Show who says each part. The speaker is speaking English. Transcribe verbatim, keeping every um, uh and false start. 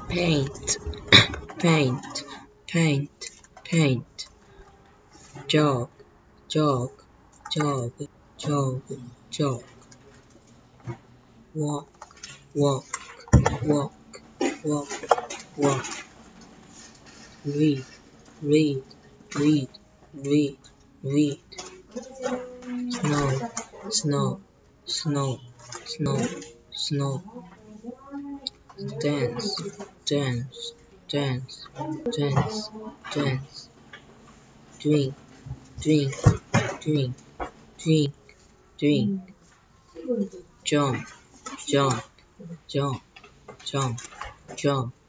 Speaker 1: paint, paint, paint, paint, jog, jog, jog, jog, jog, walk, walk, walk, walk, walk, read, read, read, read, read, snow, snow, snow, snow, snow, dance, dance, dance, dance, dance, drink, drink, drink, drink, drink, jump, jump, jump, jump, jump,